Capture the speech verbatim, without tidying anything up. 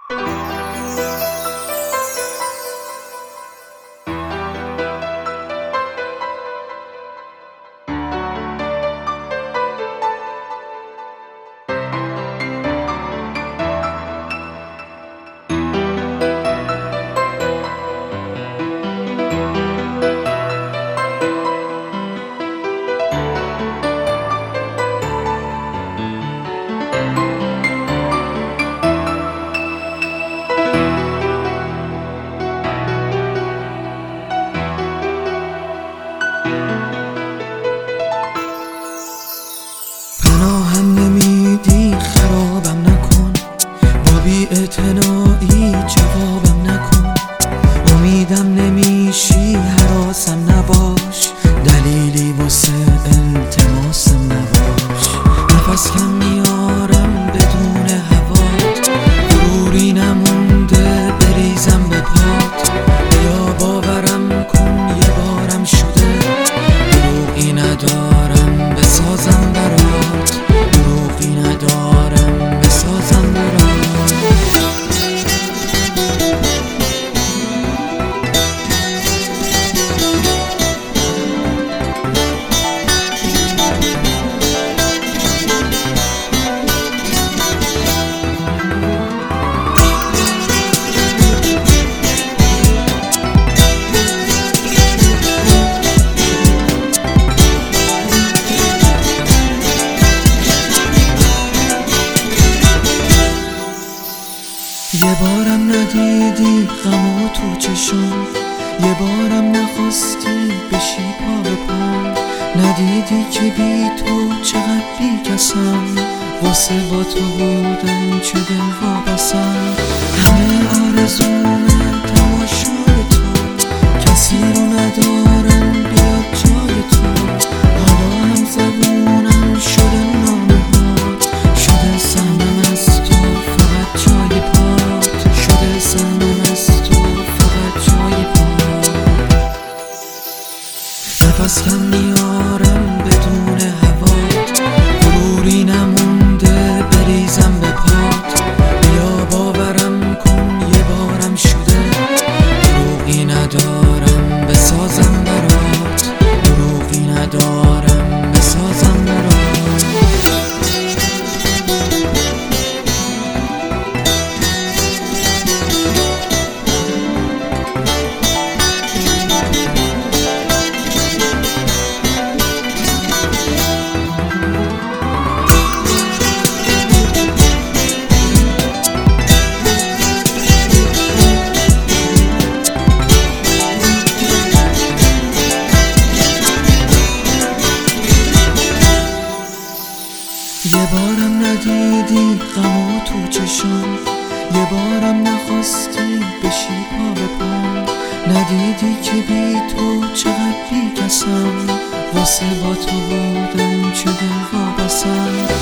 پناهم نمیدی خرابم نکن، با بی‌اعتنایی جوابم نکن. امیدم نمیشی هراسم نباش، دلیلی واسه التماسم نباش. نفس کم میارم بدون هوات، غروری نمونده بریزم به پات. یا باورم کن یه بارم شده، دروغی ندارم بسازم برات، دروغی ندارم بسازم برات. یه بارم ندیدی غمو تو چشام، یه بارم نخواستی بشی پا به پام. ندیدی که بی تو چقدر بی کسم، واسه با تو بودن چه دل وابسم. همه آرزومه تماشای تو، کسی رو ندارم بیاد جای تو. حالا هم زبونم شده نامه هات، شده سهمم از تو فقط جای پات، شده سهمم از تو فقط جای پات. نفس کم میارم بدون هوات، غروری نمونده بریزم به پات. یا باورم کن یه بارم شده، دروغی ندارم بسازم برات، دروغی ندارم بسازم برات. یه بارم ندیدی غمو تو چشام، یه بارم نخواستی بشی پا به پام. ندیدی که بی تو چقدر بی کسم، واسه با تو بودن چه دل وابسم.